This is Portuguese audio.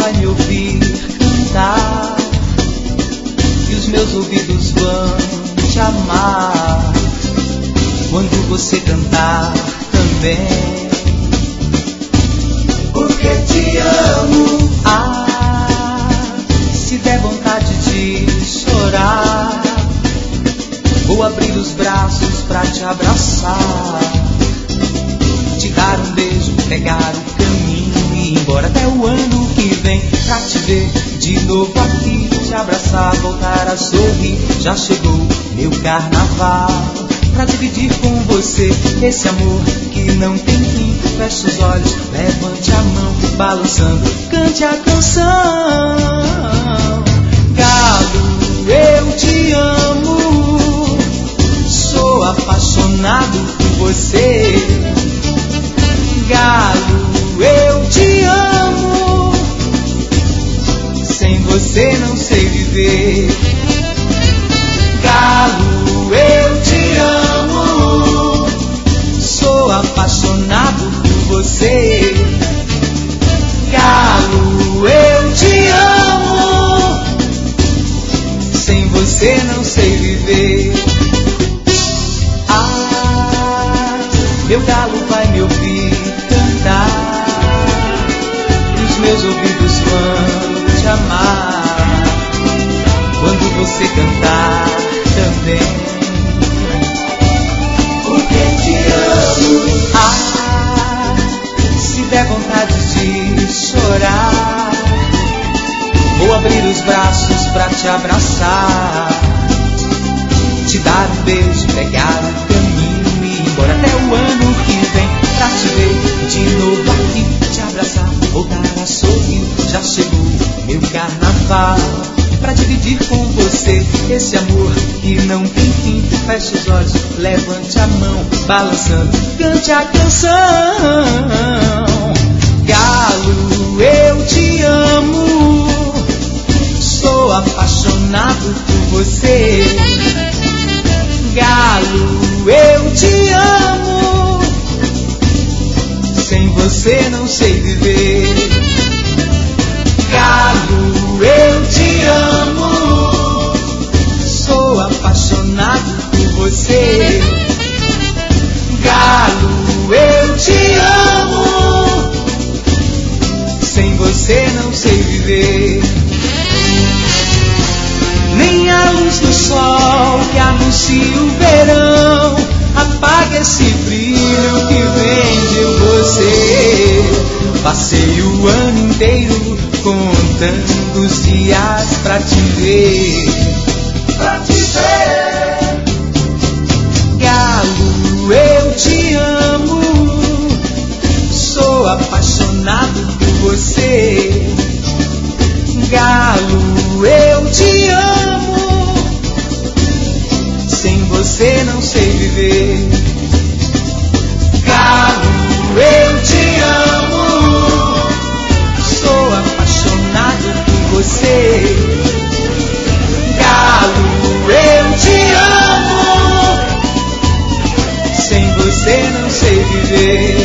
vai me ouvir cantar e os meus ouvidos vão te amar quando você cantar também. Porque te amo. Se der vontade de chorar, vou abrir os braços pra te abraçar, te dar um beijo, pegar o caminho e ir embora até o ano que vem, pra te ver de novo aqui, te abraçar, voltar a sorrir. Já chegou meu carnaval, pra dividir com você esse amor que não tem fim. Feche os olhos, levante a mão, balançando, cante a canção. Galo, eu te amo, sou apaixonado por você. Galo, eu te amo, sem você não sei viver. Galo, eu te amo, sou apaixonado por você. Galo, eu te amo, sem você não sei viver. Meu galo vai me ouvir cantar e os meus ouvidos vão te amar quando você cantar também. Porque te amo. Se der vontade de chorar, vou abrir os braços pra te abraçar, te dar um beijo, pegar o caminho e ir embora até o ano que vem, pra te ver de novo aqui, te abraçar, voltar a sorrir. Já chegou meu carnaval, pra dividir com você esse amor que não tem fim. Feche os olhos, levante a mão, balançando, cante a canção. Galo, eu te amo, sou apaixonado por você. Galo, eu te amo, sem você não sei viver. Galo, eu te amo, sou apaixonado por você. Galo, eu te amo, sem você não sei viver. Nem a luz do sol que anuncia o verão apaga esse brilho que vem de você. Passei o ano inteiro contando os dias pra te ver, pra te ver. Galo, eu te amo, sou apaixonado por você. Galo, eu te amo, sem você não sei viver. Galo, eu te amo, sou apaixonado por você. Galo, eu te amo, sem você não sei viver.